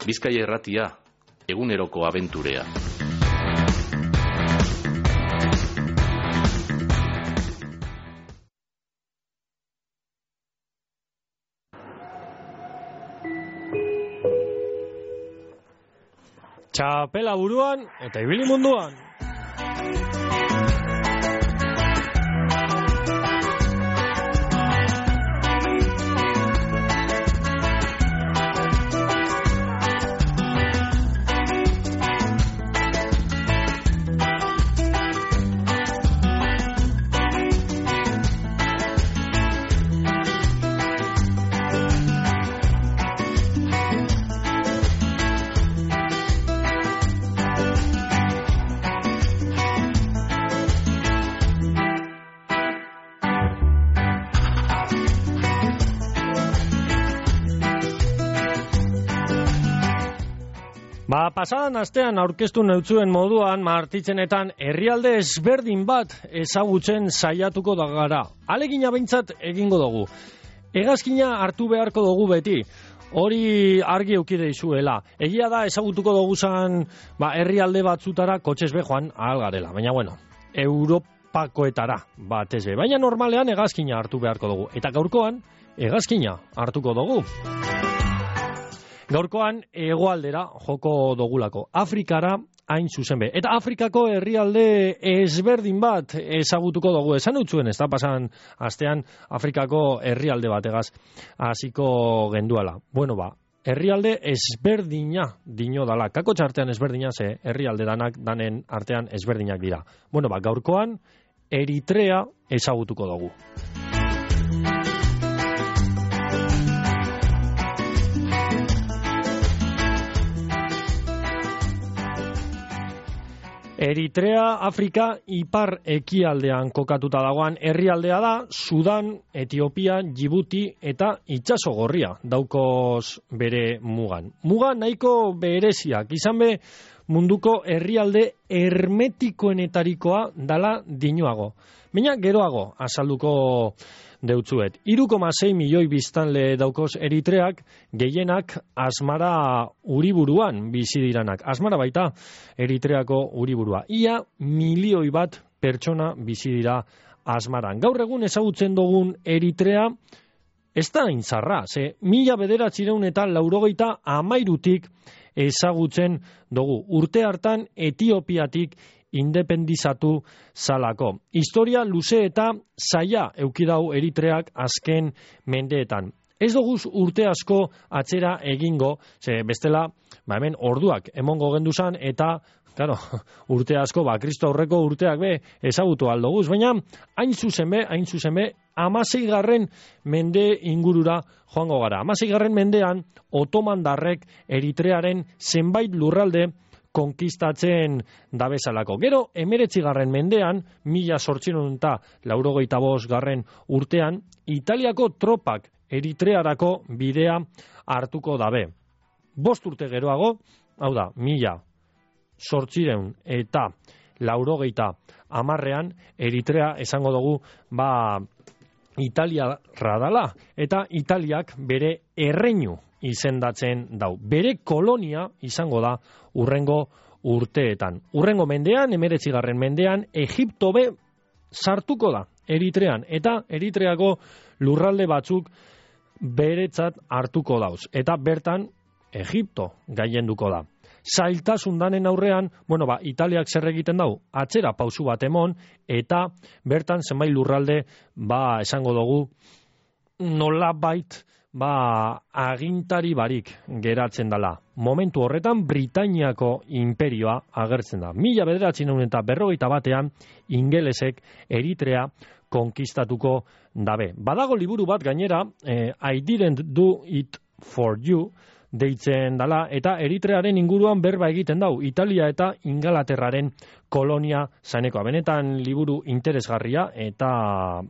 Bizkaia Irratia, eguneroko abenturea. Txapela buruan eta ibili munduan. Pasadan astean aurkeztu neutzuen moduan Martitzenetan herrialde ezberdin bat ezagutzen saiatuko da gara. Alegina behintzat egingo dugu. Hegazkina hartu beharko dugu beti. Hori argi eukide izuela. Egia da ezagutuko duguzan herrialde batzutara kotxez be joan ahal garela. Baina Europakoetara batez be. Baina normalean hegazkina hartu beharko dugu. Eta gaurkoan hegazkina hartuko dugu. Gaurkoan hegoaldera joko dogulako, Afrikara hain zuzen be. Eta Afrikako herrialde ezberdin bat ezagutuko dugu. Esan utzuen, ez da pasan astean Afrikako herrialde bategaz hasiko genduala. Herrialde ezberdina dino dala. Kako txartean ezberdina ze herrialde danen artean ezberdinak dira. Gaurkoan Eritrea ezagutuko dugu. Eritrea, Afrika, ipar ekialdean kokatuta dagoan herrialdea da, Sudan, Etiopia, Djibouti eta Itsaso Gorria daukoz bere mugan. Muga nahiko bereziak, izan be munduko herrialde hermetikoenetarikoa dala dinoago. Baina geroago azalduko deutzuet. 3,6 milioi biztanle daukoz Eritreak, gehienak Asmara uriburuan bizi diranak. Asmara baita Eritreako uriburua. Ia milioi bat pertsona bizi dira Asmaran. Gaur egun ezagutzen dugun Eritrea ez da intzarra, ze 1983 ezagutzen dugu. Urte hartan Etiopiatik independizatu zalako. Historia luze eta zaila eukidau Eritreak azken mendeetan. Ez doguz urte asko atzera egingo, ze bestela, hemen orduak emongo genduzan eta, urte asko, Kristo aurreko urteak be ezagutu aldoguz, baina hain zuzen be, 16. mende ingurura joango gara. 16. mendean, otomandarrek Eritrearen zenbait lurralde konkistatzen dabezalako. Gero, 19. mendean, 1885 urtean, Italiako tropak Eritrearako bidea hartuko dabe. 5 urte geroago, hau da, 1890 Eritrea esango dugu, Italia radala, eta Italiak bere erreinu izendatzen dau. Bere kolonia izango da urrengo urteetan. Urrengo mendean, 19. mendean, Egipto be sartuko da Eritrean, eta Eritreako lurralde batzuk beretzat hartuko dauz. Eta bertan, Egipto gailenduko da. Zailtasun danen aurrean, Italiak zer egiten dau, atzera pausu bat emon, eta bertan zenbait lurralde, esango dugu, nolabait, agintari barik geratzen dala. Momentu horretan, Britainiako imperioa agertzen da. 1941 ingelesek Eritrea konkistatuko dabe. Badago liburu bat gainera, I didn't do it for you, deitzen dala, eta Eritrearen inguruan berba egiten dau, Italia eta Ingalaterraren kolonia zanekoa. Benetan liburu interesgarria, eta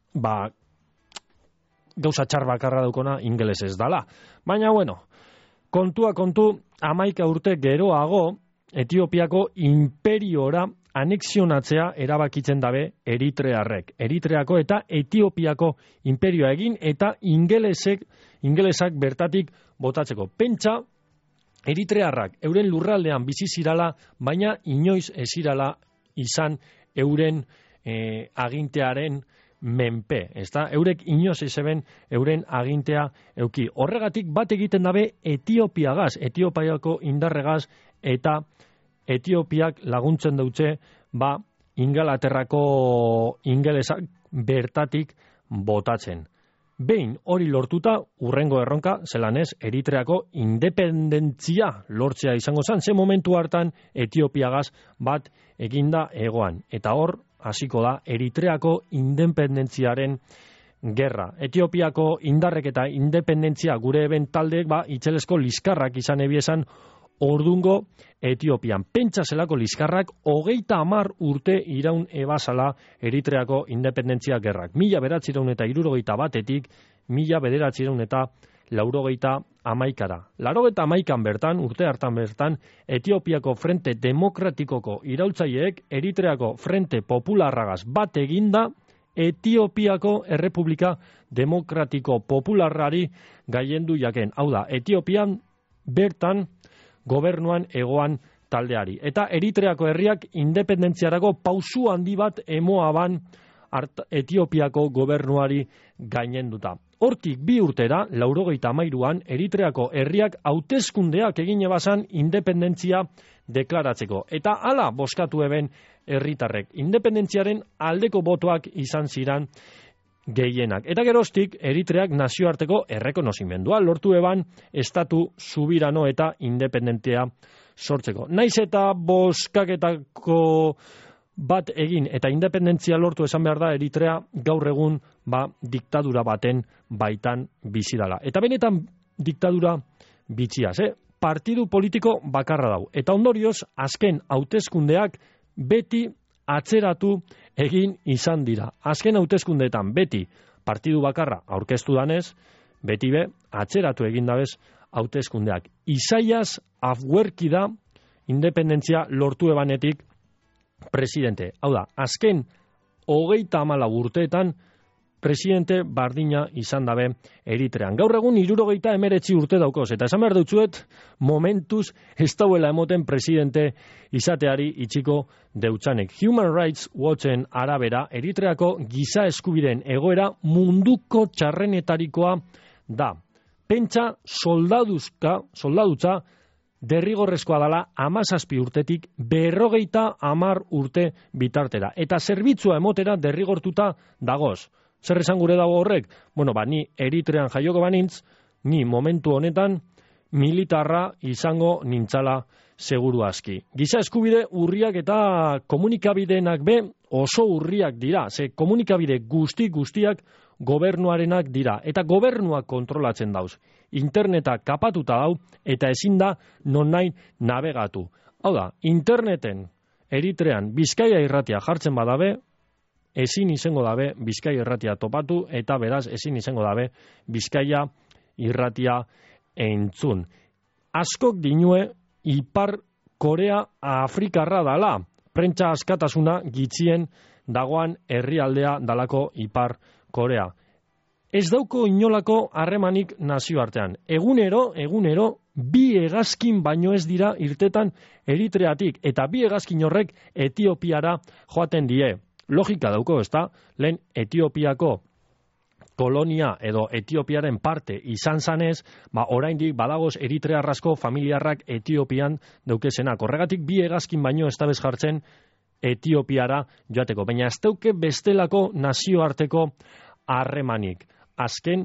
gauza txar bakarra daukona ingelesez dala. Baina kontua kontu, 11 urte geroago, Etiopiako imperiora anexionatzea erabakitzen dabe Eritrearrek. Eritreako eta Etiopiako imperioa egin eta ingelesak bertatik botatzeko. Pentsa, eritrearrak euren lurraldean bizi zirala, baina inoiz ezirala izan euren agintearen menpe, ezta? Eurek inoz ezeben euren agintea euki. Horregatik bat egiten dabe Etiopiagaz, Etiopiako indarregaz, eta Etiopiak laguntzen dutze, Ingalaterrako ingelesak bertatik botatzen. Behin hori lortuta, urrengo erronka, zelan ez, Eritreako independentzia lortzea izango zen, ze momentu hartan Etiopiagaz bat eginda egoan. Eta hor, hasiko da, Eritreako independentziaren gerra. Etiopiako indarrek eta independentzia gure eben taldeek, itzelesko liskarrak izan ebiezan, ordungo Etiopian. Pentsa zelako liskarrak 30 urte iraun ebasala Eritreako independentzia gerrak. 1961-etik 1991-ra. 91 bertan, urte hartan bertan, Etiopiako Frente Demokratikoko iraultzaileek Eritreako Frente Popularragaz bat eginda Etiopiako Errepublika Demokratiko Popularrari gailendu jaken. Hau da, Etiopian bertan gobernuan egoan taldeari. Eta Eritreako herriak independentziarako pausu handi bat emoaban Etiopiako gobernuari gainenduta. Hortik 2 urtera, 1993an, Eritreako herriak hauteskundeak egin ebazan independentzia deklaratzeko. Eta hala bozkatu eben herritarrek. Independentziaren aldeko botoak izan ziran gehienak. Eta geroztik, Eritreak nazioarteko errekonozimendua lortu eban estatu subirano eta independentea sortzeko. Naiz eta bozkaketako bat egin eta independentzia lortu esan behar da Eritrea gaur egun diktadura baten baitan bizi dala. Eta benetan diktadura bitxiaz, partidu politiko bakarra dau. Eta ondorioz, azken hauteskundeak beti atzeratu egin izan dira. Azken hauteskundeetan beti partidu bakarra aurkeztu danez, beti atzeratu egin dabez hauteskundeak. Isaias Afwerki da independentzia lortu ebanetik presidente. Hau da, azken 34 urteetan presidente bardina izan dabe Eritrean. Gaur egun 79 urte daukoz, eta esan behar dutzuet, momentuz ez dauela emoten presidente izateari itxiko deutzanek. Human Rights Watchen arabera, Eritreako giza eskubideen egoera munduko txarrenetarikoa da. Pentsa soldadutza derrigorrezkoa dala 17 urtetik 50 urte bitartera. Eta zerbitzua emotera derrigortuta dagoz. Zer esan gure dago horrek? Ni Eritrean jaioko banintz, ni momentu honetan militarra izango nintzala seguru aski. Giza eskubide urriak eta komunikabideenak oso urriak dira. Ze komunikabide guztiak gobernuarenak dira. Eta gobernuak kontrolatzen dauz. Interneta kapatuta dau eta ezin da non nahi nabegatu. Hau da, interneten Eritrean Bizkaia irratia jartzen badabe, ezin izango dabe Bizkaia irratia topatu, eta beraz ezin izango dabe Bizkaia irratia entzun. Askok dinue Ipar Korea Afrikarra dala, prentsa askatasuna gitzien dagoan herrialdea dalako Ipar Korea. Ez dauko inolako harremanik nazioartean. Egunero, 2 hegazkin baino ez dira irtetan Eritreatik, eta 2 hegazkin horrek Etiopiara joaten die. Logika dauko, ezta? Lehen Etiopiako kolonia edo Etiopiaren parte izan zanez, oraindik badagoz eritrearrasko familiarrak Etiopian daukezenak. Horregatik 2 hegazkin baino ez dabez jartzen Etiopiara joateko. Baina ez dauke bestelako nazioarteko harremanik. Azken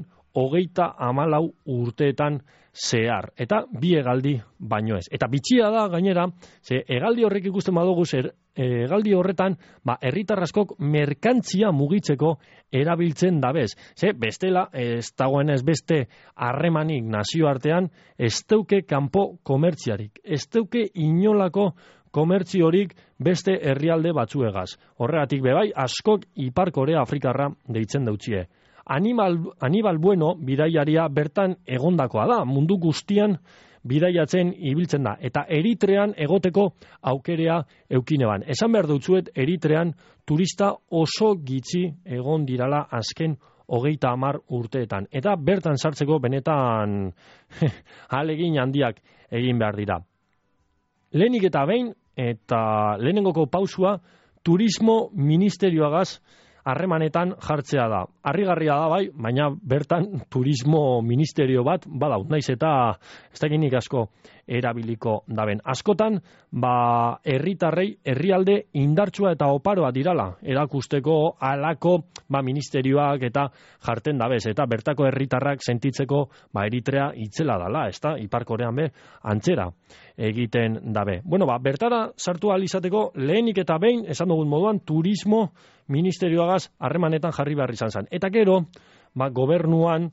34 urteetan zehar. Eta 2 hegaldi baino ez. Eta bitxia da gainera, ze hegaldi horrek ikusten badugu hegaldi horretan, herritarraskok merkantzia mugitzeko erabiltzen dabez. Ze bestela, ez dagoen ez beste harremanik nazioartean, ez dauke kanpo komertziarik. Ez dauke inolako komertziorik beste herrialde batzuegaz. Horregatik bebai, askok Ipar Korea Afrikarra deitzen dautzie. Anibal Bueno bidaiaria bertan egondakoa da, mundu guztian bidaiatzen ibiltzen da, eta Eritrean egoteko aukerea eukineban. Esan behar dutzuet, Eritrean turista oso gitxi egon dirala azken 30 urteetan. Eta bertan sartzeko benetan ahalegin handiak egin behar dira. Lehenik eta behin, eta lehenengoko pausua, turismo ministerioagaz harremanetan jartzea da. Harrigarria da bai, baina bertan turismo ministerio bat badau, naiz eta ez dakinik asko erabiliko daben. Askotan, herritarrei herrialde indartsua eta oparoa dirala, erakusteko alako ministerioak eta jarten dabez, eta bertako herritarrak sentitzeko Eritrea itzela dala, ezta? Ipar Korean be antzera egiten dabe. Bertara sartu ahal izateko lehenik eta behin, esan dugun moduan, turismo ministerioagaz harremanetan jarri behar izan zen. Eta gero, gobernuan,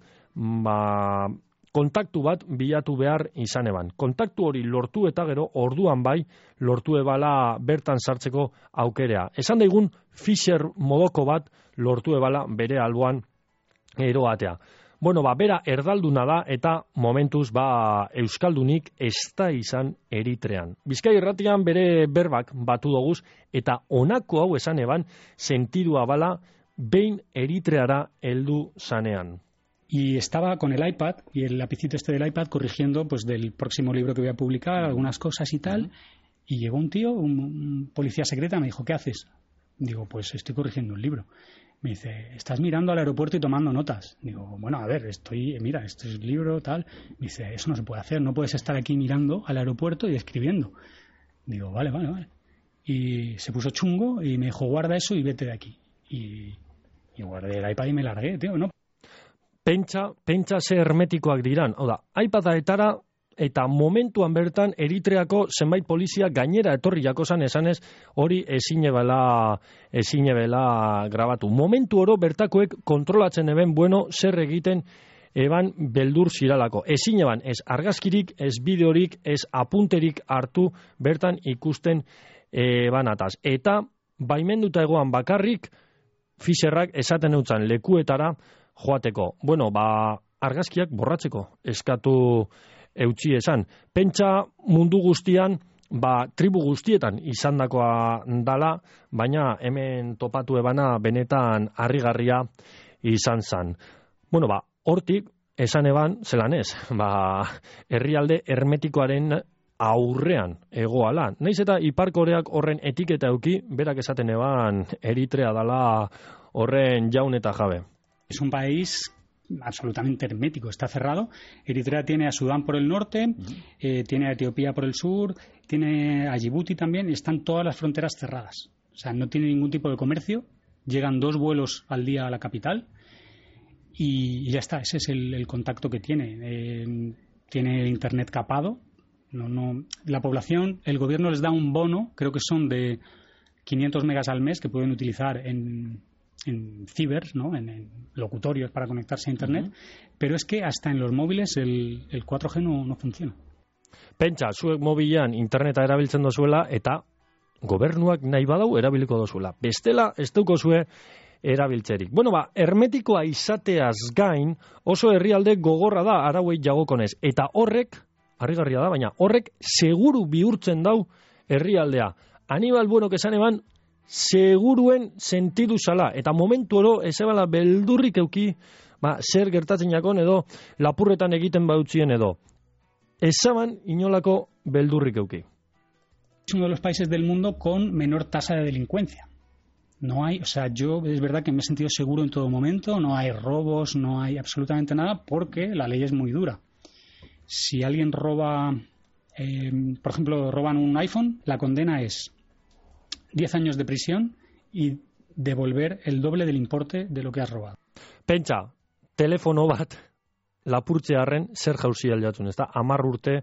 kontaktu bat bilatu behar izan eban. Kontaktu hori lortu eta gero, orduan bai, lortu ebala bertan sartzeko aukerea. Esan daigun, Fisher modoko bat lortu ebala bere alboan eroatea. Bera erdalduna da eta momentuz euskaldunik ez da izan Eritrean. Bizkai irratian bere berbak batu doguz eta honako hau esan eban sentidua bala behin Eritreara heldu zanean. Y estaba con el iPad y el lapicito del iPad corrigiendo pues del próximo libro que voy a publicar, algunas cosas y tal, y llegó un tío, un policía secreta, me dijo, ¿qué haces? Digo, pues estoy corrigiendo un libro. Me dice, ¿estás mirando al aeropuerto y tomando notas? Digo, bueno, a ver, mira, este es el libro, tal. Me dice, eso no se puede hacer, no puedes estar aquí mirando al aeropuerto y escribiendo. Digo, vale. Y se puso chungo y me dijo, guarda eso y vete de aquí. Y guardé el iPad y me largué, tío, ¿no? Pentsa ze hermetikoak diran. Hau da, iPadaetara eta momentuan bertan Eritreako zenbait polizia gainera etorri jakozan esanez hori ezinebela grabatu. Momentu oro bertakoek kontrolatzen eben zer egiten eban beldur ziralako. Ezineban ez argazkirik, ez bideorik, ez apunterik hartu bertan ikusten banataz. Eta baimenduta egoan bakarrik Fisherrak esaten eutzan lekuetara joateko. Argazkiak borratzeko eskatu eutxi esan. Pentsa mundu guztian, tribu guztietan izandakoa dala, baina hemen topatu ebana benetan harrigarria izan zan. Hortik, esan eban, zelan ez, herrialde hermetikoaren aurrean egoala. Naiz eta Ipar Koreak horren etiketa euki, berak esaten eban Eritrea dala horren jaun eta jabe. Es un país absolutamente hermético, está cerrado. Eritrea tiene a Sudán por el norte, tiene a Etiopía por el sur, tiene a Djibouti también, y están todas las fronteras cerradas. O sea, no tiene ningún tipo de comercio, llegan 2 vuelos al día a la capital y ya está, ese es el contacto que tiene. Tiene internet capado. La población, el gobierno les da un bono, creo que son de 500 megas al mes que pueden utilizar en ciber, ¿no? En locutorios para conectarse a internet, pero es que hasta en los móviles el 4G no funciona. Pentsa, zuek mobilean interneta erabiltzen dozuela eta gobernuak nahi badau erabiliko dozuela. Bestela ez daukozue erabiltzerik. Hermetikoa izateaz gain oso herrialde gogorra da arauei jagokonez eta horrek, harrigarria da, baina horrek seguru bihurtzen dau herrialdea. Aníbal Buenok esan eban seguruen sentidu zala, eta momentu oro ezebala beldurrik euki, zer gertatzen jakon edo lapurretan egiten bautzien edo. Ezaban inolako beldurrik euki. Es uno de los países del mundo con menor tasa de delincuencia. No hay, yo es verdad que me he sentido seguro en todo momento, no hay robos, no hay absolutamente nada, porque la ley es muy dura. Si alguien roba, por ejemplo, roban un iPhone, la condena es 10 años de prisión y devolver el doble del importe de lo que has robado. Pentsa, telefono bat lapurtzearren zer jauzi aldatzen, ez da? 10 urte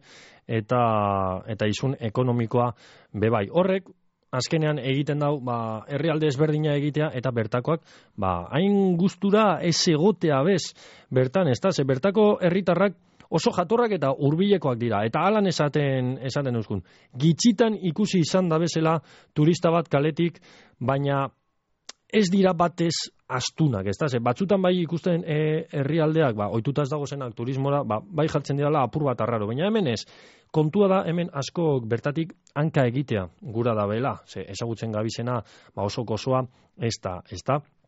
eta izun ekonomikoa bebai. Horrek, azkenean egiten dau, herrialde ezberdina egitea eta bertakoak, hain gustura ez egotea bez bertan, ez da? Ze bertako herritarrak oso jatorrak eta hurbilekoak dira, eta halan esaten euskun. Gitxitan ikusi izan da bezala turista bat kaletik, baina ez dira batez astunak, ez da? Batzutan bai ikusten herrialdeak, ohituta ez dago zenak turismora, bai jartzen dira apur bat arraro, baina hemen ez. Kontua da hemen asko bertatik hanka egitea gura da bela, ezagutzen gabizena oso gozoa ez da.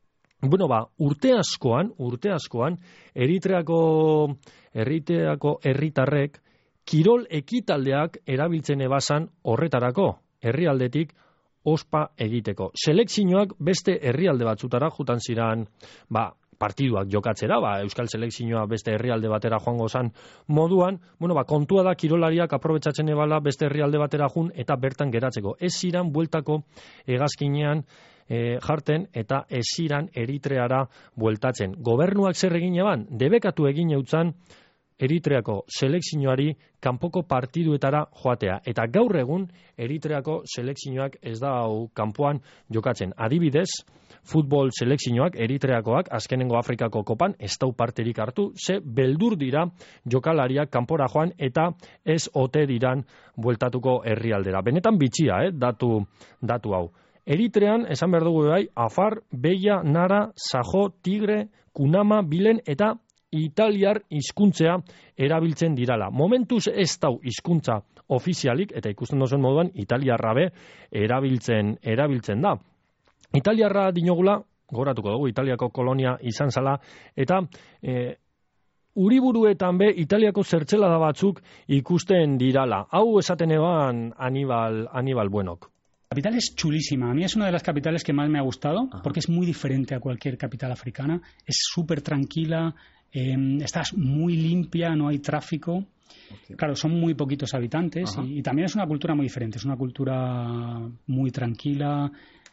Bueno, urte askoan, Eritreako herritarrek kirol ekitaldeak erabiltzen ebasan horretarako, herrialdetik ospa egiteko. Selekzioak beste herrialde batzutara jutan ziran, partiduak jokatzera, Euskal Selekzioa beste herrialde batera joango zan moduan, kontua da kirolariak aprobetxatzen ebala beste herrialde batera jun eta bertan geratzeko. Ez ziran bueltako hegazkinean jarten eta ez ziran Eritreara bueltatzen. Gobernuak zer egin eban, debekatu egin eutzan Eritreako selekzioari kanpoko partiduetara joatea. Eta gaur egun Eritreako selekzioak ez da kanpoan jokatzen. Adibidez, futbol selekzioak Eritreakoak azkenengo Afrikako kopan ez dau parterik hartu, ze beldur dira jokalariak kanpora joan eta ez ote diran bueltatuko herrialdera. Benetan bitxia, datu hau. Eritrean, esan behar dugu Afar, Beia, Nara, Sajo, Tigre, Kunama, Bilen eta italiar hizkuntzea erabiltzen dirala. Momentuz ez dau hizkuntza ofizialik, eta ikusten duzuen moduan, italiarra be erabiltzen da. Italiarra dinogula, goratuko dugu, Italiako kolonia izan zala, eta uriburuetan be, Italiako zertzelada batzuk ikusten dirala. Hau esaten eban Aníbal Buenok. La capital es chulísima. A mí es una de las capitales que más me ha gustado, porque es muy diferente a cualquier capital africana. Es súper tranquila, estás muy limpia, no hay tráfico. Okay. Claro, son muy poquitos habitantes y también es una cultura muy diferente. Es una cultura muy tranquila.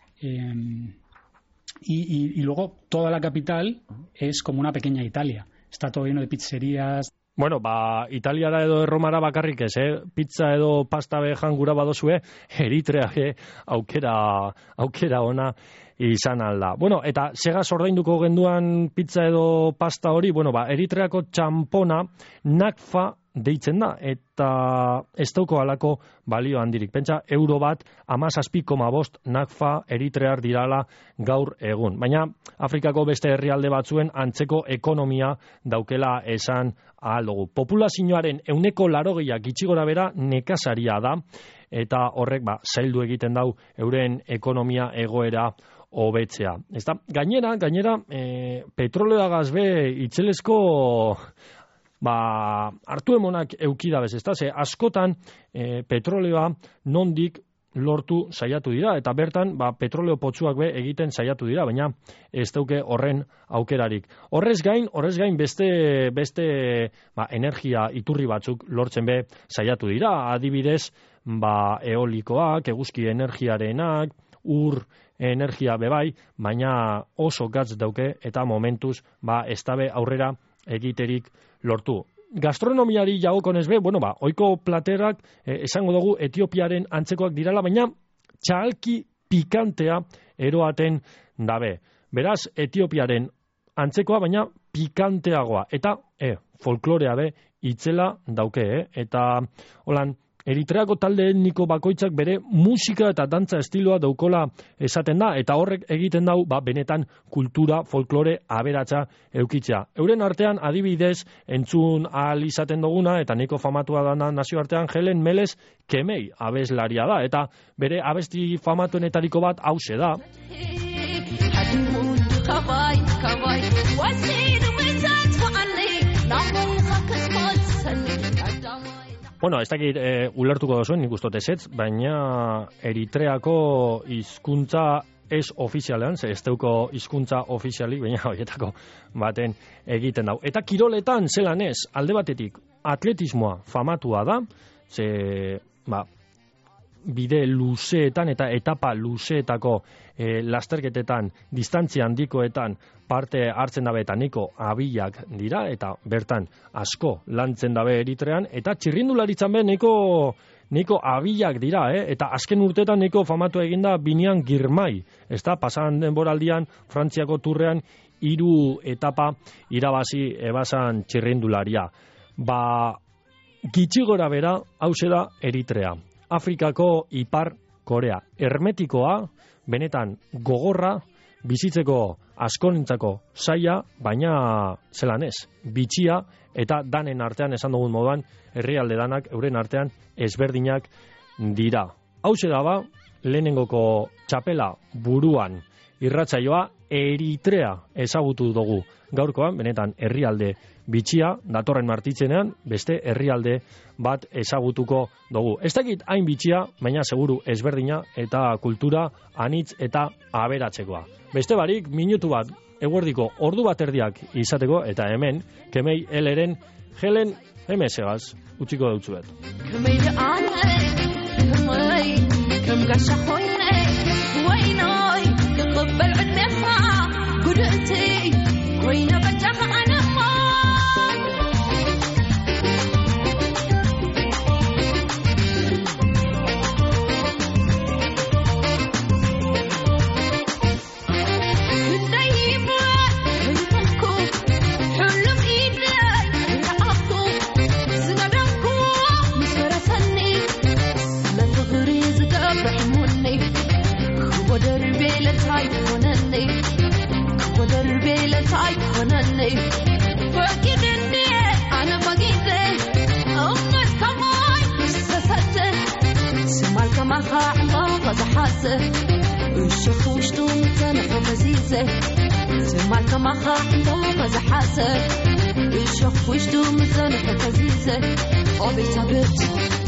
Y luego toda la capital es como una pequeña Italia. Está todo lleno de pizzerías. Bueno, Italiara edo Erromara bakarrik ez, pizza edo pasta behan gura badozue, Eritrea aukera ona izan alda. Bueno, eta segaz ordainduko genduan pizza edo pasta hori, Eritreako txampona nakfa deitzen da, eta ez dauko alako balio handirik. Pentsa, euro bat, 17,5 nakfa eritrear dirala gaur egun. Baina, Afrikako beste herrialde batzuen antzeko ekonomia daukela esan ahal dugu. Populazioaren 80% gitxigora bera nekazaria da, eta horrek zaildu egiten dau euren ekonomia egoera hobetzea. Gainera, petroleoa gazbe itzelesko hartu emonak eukidabez, ze askotan petroleoa nondik lortu saiatu dira, eta bertan petroleo potsuak be egiten saiatu dira, baina ez dauke horren aukerarik. Horrez gain beste energia iturri batzuk lortzen be saiatu dira, adibidez eolikoak, eguzki energiarenak, ur energia bebai, baina oso gatz dauke eta momentuz ez dabe aurrera egiterik lortu. Gastronomiari jagokonez be, oiko platerak esango dugu Etiopiaren antzekoak dirala, baina txalki pikantea eroaten dabe. Beraz, Etiopiaren antzekoa, baina pikanteagoa. Eta folklorea be itzela dauke, eta holan, Eritreako talde etniko bakoitzak bere musika eta dantza estiloa daukola esaten da, eta horrek egiten dau benetan kultura, folklore aberatsa eukitzea. Euren artean adibidez entzun ahal izaten duguna, eta niko famatua dana nazioartean Helen Meles Kemei abeslaria da, eta bere abesti famatuenetariko bat hause da. Bueno, ez dakit ulertuko dozuen, nik ustote zetz, baina Eritreako hizkuntza ez ofizialean, ez deuko hizkuntza ofizialik, baina horietako baten egiten dau. Eta kiroletan, zelan ez, alde batetik, atletismoa famatua da, bide luzeetan eta etapa luzeetako lasterketetan, distantzia handikoetan parte hartzen dabe eta niko abilak dira, eta bertan asko lantzen dabe Eritrean, eta txirrindularitzan be niko abilak dira, eta azken urteetan niko famatu eginda Binian Girmay, ez da, pasan denboraldian Frantziako turrean 3 etapa irabazi ebasan txirrindularia. Gitxigora bera, hause da Eritrea. Afrikako Ipar Korea. Hermetikoa, benetan gogorra, bizitzeko askonintzako zaila, baina zelan ez, bitxia, eta danen artean esan dugun moduan, herrialde danak euren artean ezberdinak dira. Hauxe da lehenengoko txapela buruan irratsaioa, Eritrea ezagutu dugu gaurkoan, benetan herrialde bitxia, datorren martitzenean beste herrialde bat ezagutuko dugu. Ez dakit hain bitxia, baina seguru ezberdina eta kultura anitz eta aberatzekoa. Beste barik, minutu bat, eguerdiko ordu bat erdiak izateko, eta hemen, Kemei Eleren Helen MS-gaz utziko dautzuet. الشخ وشتو مزنح كزيزة أبي تبت